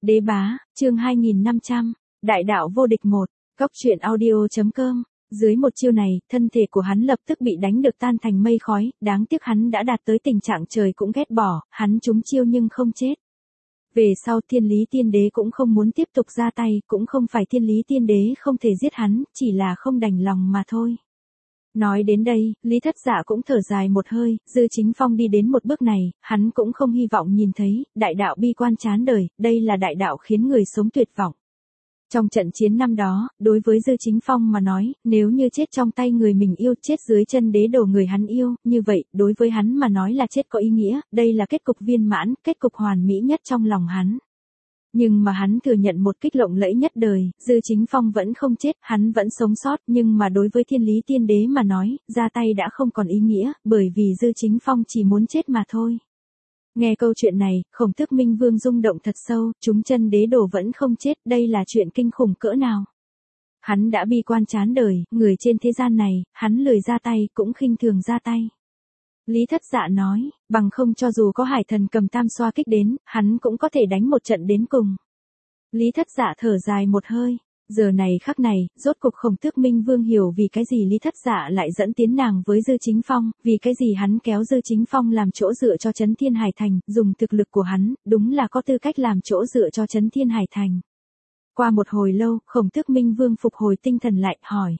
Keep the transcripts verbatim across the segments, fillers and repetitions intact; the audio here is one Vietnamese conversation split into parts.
Đế bá, chương hai nghìn năm trăm, đại đạo vô địch một, góc truyện audio.com. Dưới một chiêu này, thân thể của hắn lập tức bị đánh được tan thành mây khói, đáng tiếc hắn đã đạt tới tình trạng trời cũng ghét bỏ, hắn trúng chiêu nhưng không chết. Về sau Thiên Lý Tiên Đế cũng không muốn tiếp tục ra tay, cũng không phải Thiên Lý Tiên Đế không thể giết hắn, chỉ là không đành lòng mà thôi. Nói đến đây, Lý Thất Dạ cũng thở dài một hơi, Dư Chính Phong đi đến một bước này, hắn cũng không hy vọng nhìn thấy, đại đạo bi quan chán đời, đây là đại đạo khiến người sống tuyệt vọng. Trong trận chiến năm đó, đối với Dư Chính Phong mà nói, nếu như chết trong tay người mình yêu, chết dưới chân đế đồ người hắn yêu, như vậy, đối với hắn mà nói là chết có ý nghĩa, đây là kết cục viên mãn, kết cục hoàn mỹ nhất trong lòng hắn. Nhưng mà hắn thừa nhận một kích lộng lẫy nhất đời, Dư Chính Phong vẫn không chết, hắn vẫn sống sót, nhưng mà đối với Thiên Lý Tiên Đế mà nói, ra tay đã không còn ý nghĩa, bởi vì Dư Chính Phong chỉ muốn chết mà thôi. Nghe câu chuyện này, Khổng Tước Minh Vương rung động thật sâu, chúng chân đế đồ vẫn không chết, đây là chuyện kinh khủng cỡ nào. Hắn đã bi quan chán đời, người trên thế gian này, hắn lười ra tay, cũng khinh thường ra tay. Lý Thất Dạ nói, bằng không cho dù có hải thần cầm tam xoa kích đến, hắn cũng có thể đánh một trận đến cùng. Lý Thất Dạ thở dài một hơi. Giờ này khắc này, rốt cục Khổng Tước Minh Vương hiểu vì cái gì Lý Thất Dạ lại dẫn tiến nàng với Dư Chính Phong, vì cái gì hắn kéo Dư Chính Phong làm chỗ dựa cho Chấn Thiên Hải Thành, dùng thực lực của hắn, đúng là có tư cách làm chỗ dựa cho Chấn Thiên Hải Thành. Qua một hồi lâu, Khổng Tước Minh Vương phục hồi tinh thần lại, hỏi.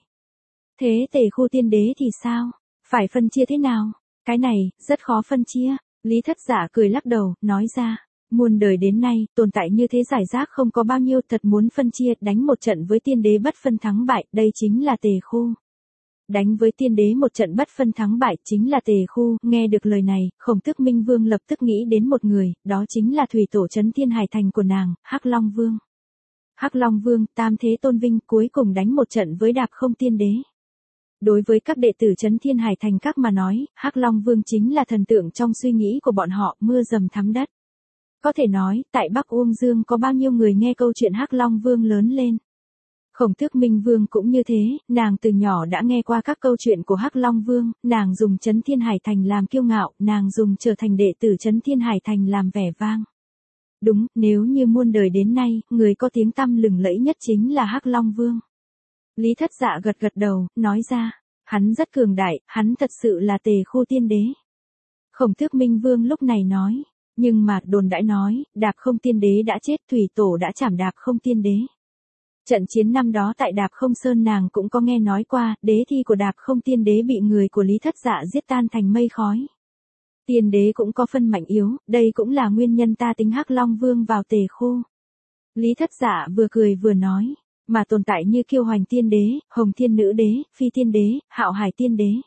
Thế Tề Khu Tiên Đế thì sao? Phải phân chia thế nào? Cái này, rất khó phân chia. Lý Thất Dạ cười lắc đầu, nói ra. Muôn đời đến nay, tồn tại như thế giải rác không có bao nhiêu, thật muốn phân chia, đánh một trận với tiên đế bất phân thắng bại, đây chính là Tề Khu. Đánh với tiên đế một trận bất phân thắng bại, chính là Tề Khu, nghe được lời này, Khổng Tước Minh Vương lập tức nghĩ đến một người, đó chính là thủy tổ Chấn Thiên Hải Thành của nàng, Hắc Long Vương. Hắc Long Vương, tam thế tôn vinh, cuối cùng đánh một trận với Đạp Không Tiên Đế. Đối với các đệ tử Chấn Thiên Hải Thành các mà nói, Hắc Long Vương chính là thần tượng trong suy nghĩ của bọn họ, mưa dầm thấm đất. Có thể nói, tại Bắc Uông Dương có bao nhiêu người nghe câu chuyện Hắc Long Vương lớn lên. Khổng Tước Minh Vương cũng như thế, nàng từ nhỏ đã nghe qua các câu chuyện của Hắc Long Vương, nàng dùng Chấn Thiên Hải Thành làm kiêu ngạo, nàng dùng trở thành đệ tử Chấn Thiên Hải Thành làm vẻ vang. Đúng, nếu như muôn đời đến nay, người có tiếng tăm lừng lẫy nhất chính là Hắc Long Vương. Lý Thất Dạ gật gật đầu, nói ra, hắn rất cường đại, hắn thật sự là Tề Khu Tiên Đế. Khổng Tước Minh Vương lúc này nói. Nhưng mà, đồn đãi nói, Đạp Không Tiên Đế đã chết, thủy tổ đã chảm Đạp Không Tiên Đế. Trận chiến năm đó tại Đạp Không Sơn nàng cũng có nghe nói qua, đế thi của Đạp Không Tiên Đế bị người của Lý Thất Dạ giết tan thành mây khói. Tiên đế cũng có phân mạnh yếu, đây cũng là nguyên nhân ta tính Hắc Long Vương vào Tề Khu. Lý Thất Dạ vừa cười vừa nói, mà tồn tại như Kiêu Hoành Tiên Đế, Hồng Thiên Nữ Đế, Phi Tiên Đế, Hạo Hải Tiên Đế.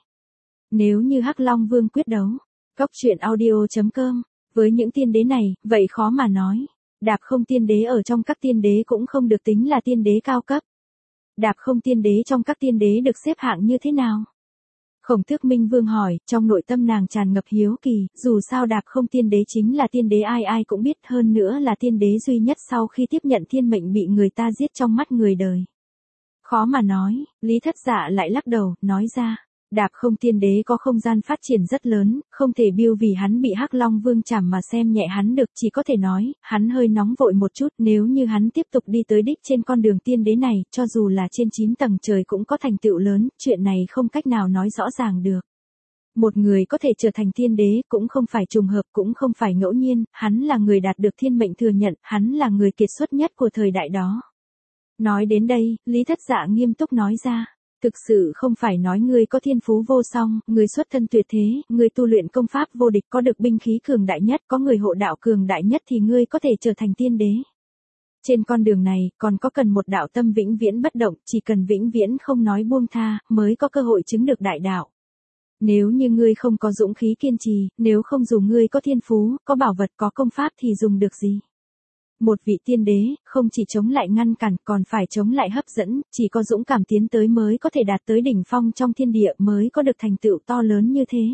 Nếu như Hắc Long Vương quyết đấu, góc truyện audio.com. Với những tiên đế này, vậy khó mà nói. Đạp Không Tiên Đế ở trong các tiên đế cũng không được tính là tiên đế cao cấp. Đạp Không Tiên Đế trong các tiên đế được xếp hạng như thế nào? Khổng Tước Minh Vương hỏi, trong nội tâm nàng tràn ngập hiếu kỳ, dù sao Đạp Không Tiên Đế chính là tiên đế ai ai cũng biết, hơn nữa là tiên đế duy nhất sau khi tiếp nhận thiên mệnh bị người ta giết trong mắt người đời. Khó mà nói, Lý Thất Dạ lại lắc đầu, nói ra. Đạp Không Tiên Đế có không gian phát triển rất lớn, không thể biêu vì hắn bị Hắc Long Vương chảm mà xem nhẹ hắn được, chỉ có thể nói, hắn hơi nóng vội một chút, nếu như hắn tiếp tục đi tới đích trên con đường tiên đế này, cho dù là trên chín tầng trời cũng có thành tựu lớn, chuyện này không cách nào nói rõ ràng được. Một người có thể trở thành tiên đế, cũng không phải trùng hợp, cũng không phải ngẫu nhiên, hắn là người đạt được thiên mệnh thừa nhận, hắn là người kiệt xuất nhất của thời đại đó. Nói đến đây, Lý Thất Dạ nghiêm túc nói ra. Thực sự không phải nói ngươi có thiên phú vô song, ngươi xuất thân tuyệt thế, ngươi tu luyện công pháp vô địch, có được binh khí cường đại nhất, có người hộ đạo cường đại nhất thì ngươi có thể trở thành tiên đế. Trên con đường này, còn có cần một đạo tâm vĩnh viễn bất động, chỉ cần vĩnh viễn không nói buông tha, mới có cơ hội chứng được đại đạo. Nếu như ngươi không có dũng khí kiên trì, nếu không dù ngươi có thiên phú, có bảo vật, có công pháp thì dùng được gì? Một vị tiên đế, không chỉ chống lại ngăn cản, còn phải chống lại hấp dẫn, chỉ có dũng cảm tiến tới mới có thể đạt tới đỉnh phong trong thiên địa, mới có được thành tựu to lớn như thế.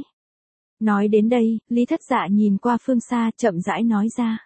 Nói đến đây, Lý Thất Dạ nhìn qua phương xa, chậm rãi nói ra.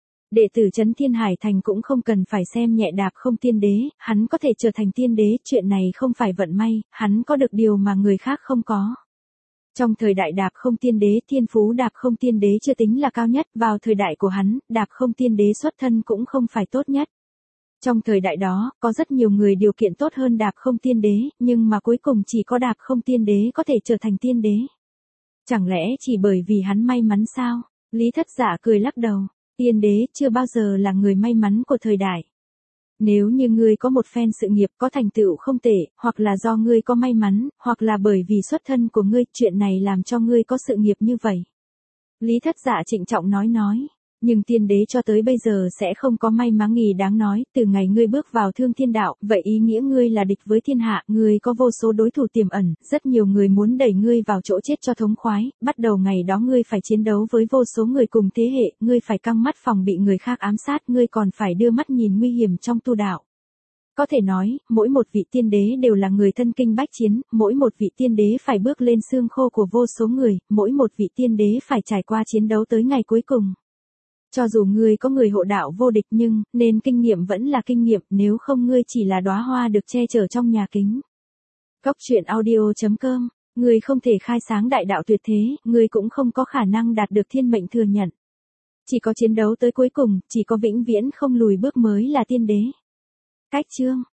Đệ tử Chấn Thiên Hải Thành cũng không cần phải xem nhẹ Đạp Không Tiên Đế, hắn có thể trở thành tiên đế, chuyện này không phải vận may, hắn có được điều mà người khác không có. Trong thời đại đạp không tiên đế, thiên phú đạp không tiên đế chưa tính là cao nhất, vào thời đại của hắn, đạp không tiên đế xuất thân cũng không phải tốt nhất. Trong thời đại đó, có rất nhiều người điều kiện tốt hơn đạp không tiên đế, nhưng mà cuối cùng chỉ có đạp không tiên đế có thể trở thành tiên đế. Chẳng lẽ chỉ bởi vì hắn may mắn sao? Lý Thất Dạ cười lắc đầu, tiên đế chưa bao giờ là người may mắn của thời đại. Nếu như ngươi có một phen sự nghiệp có thành tựu không tệ, hoặc là do ngươi có may mắn, hoặc là bởi vì xuất thân của ngươi, chuyện này làm cho ngươi có sự nghiệp như vậy. Lý Thất Dạ trịnh trọng nói nói, nhưng tiên đế cho tới bây giờ sẽ không có may mắn gì đáng nói, từ ngày ngươi bước vào thương thiên đạo, vậy ý nghĩa ngươi là địch với thiên hạ, ngươi có vô số đối thủ tiềm ẩn, rất nhiều người muốn đẩy ngươi vào chỗ chết cho thống khoái, bắt đầu ngày đó ngươi phải chiến đấu với vô số người cùng thế hệ, ngươi phải căng mắt phòng bị người khác ám sát, ngươi còn phải đưa mắt nhìn nguy hiểm trong tu đạo. Có thể nói, mỗi một vị tiên đế đều là người thân kinh bách chiến, mỗi một vị tiên đế phải bước lên xương khô của vô số người, mỗi một vị tiên đế phải trải qua chiến đấu tới ngày cuối cùng. Cho dù ngươi có người hộ đạo vô địch nhưng, nên kinh nghiệm vẫn là kinh nghiệm, nếu không ngươi chỉ là đóa hoa được che chở trong nhà kính. Cốc truyện audio chấm com, ngươi không thể khai sáng đại đạo tuyệt thế, ngươi cũng không có khả năng đạt được thiên mệnh thừa nhận. Chỉ có chiến đấu tới cuối cùng, chỉ có vĩnh viễn không lùi bước mới là tiên đế. Cách chương